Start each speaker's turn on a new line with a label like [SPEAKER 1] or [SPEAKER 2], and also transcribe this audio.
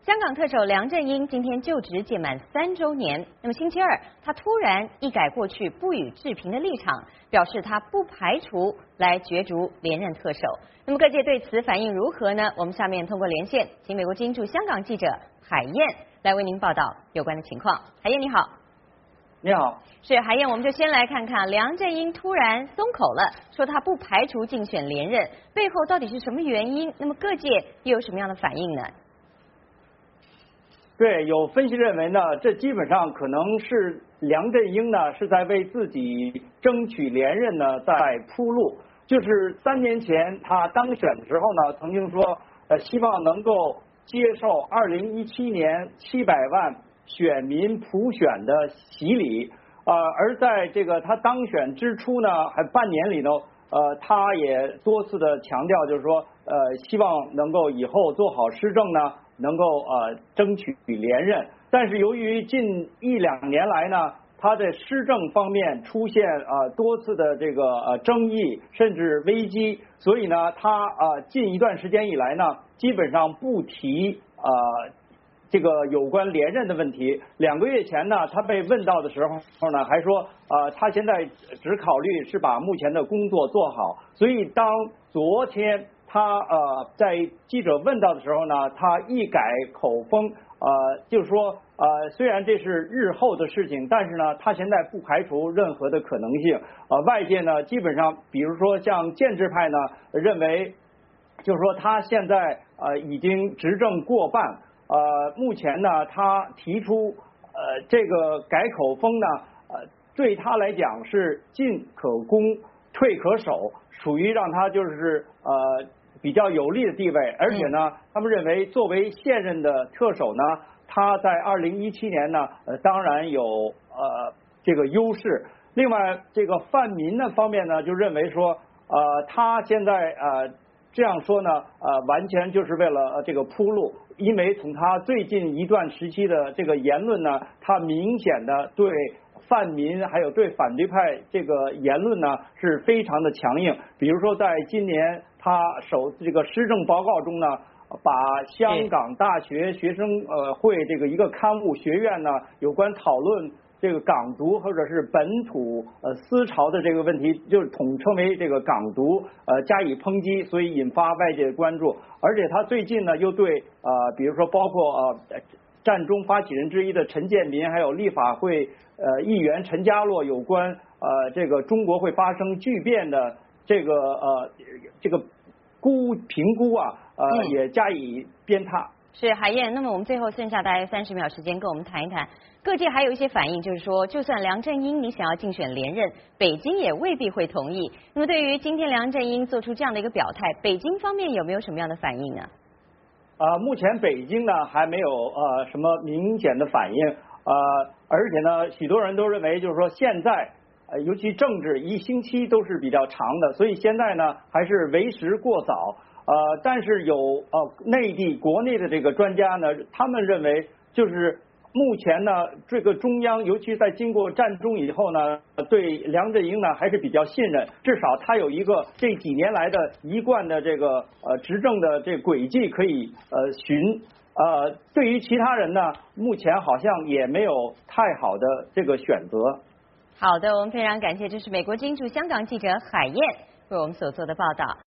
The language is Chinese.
[SPEAKER 1] 香港特首梁振英今天就职届满3周年。那么星期二，他突然一改过去不予置评的立场，表示他不排除来角逐连任特首。那么各界对此反应如何呢？我们下面通过连线，请美国之音驻香港记者海燕来为您报道有关的情况。海燕你好。
[SPEAKER 2] 你好，
[SPEAKER 1] 是海燕，我们就先来看看梁振英突然松口了，说他不排除竞选连任，背后到底是什么原因？那么各界又有什么样的反应呢？
[SPEAKER 2] 对，有分析认为呢，这基本上可能是梁振英呢是在为自己争取连任呢在铺路。就是3年前他当选的时候呢，曾经说希望能够接受2017年700万选民普选的洗礼。而在这个他当选之初呢，还半年里头，他也多次的强调，就是说希望能够以后做好施政呢，能够争取连任。但是由于近1-2年来呢，他在施政方面出现多次的这个争议甚至危机，所以呢他近一段时间以来呢，基本上不提这个有关连任的问题。2个月前呢，他被问到的时候呢，还说他现在只考虑是把目前的工作做好。所以当昨天他在记者问到的时候呢，他一改口风，就是说虽然这是日后的事情，但是呢，他现在不排除任何的可能性。外界呢，基本上比如说像建制派呢，认为就是说他现在已经执政过半。目前呢，他提出这个改口风呢，对他来讲是进可攻，退可守，属于让他就是比较有利的地位。而且呢，他们认为作为现任的特首呢，他在2017年呢，当然有这个优势。另外，这个泛民的方面呢，就认为说他现在这样说呢，完全就是为了这个铺路，因为从他最近一段时期的这个言论呢，他明显的对泛民还有对反对派这个言论呢是非常的强硬。比如说，在今年他这个施政报告中呢，把香港大学学生会这个一个刊物学院呢有关讨论这个港独或者是本土思潮的这个问题，就是统称为这个港独，加以抨击，所以引发外界的关注。而且他最近呢，又对比如说包括战中发起人之一的陈建民，还有立法会议员陈家洛有关这个中国会发生巨变的这个评估也加以鞭挞。
[SPEAKER 1] 是海燕，那么我们最后剩下大概30秒时间，跟我们谈一谈，各界还有一些反应，就是说，就算梁振英你想要竞选连任，北京也未必会同意。那么对于今天梁振英做出这样的一个表态，北京方面有没有什么样的反应呢？
[SPEAKER 2] 目前北京呢还没有什么明显的反应，而且呢，许多人都认为就是说现在尤其政治1星期都是比较长的，所以现在呢还是为时过早。但是有内地国内的这个专家呢，他们认为就是目前呢，这个中央尤其在经过战中以后呢，对梁振英呢还是比较信任，至少他有一个这几年来的一贯的这个执政的这轨迹可以循。对于其他人呢，目前好像也没有太好的这个选择。
[SPEAKER 1] 好的，我们非常感谢，这是美国之音驻香港记者海燕为我们所做的报道。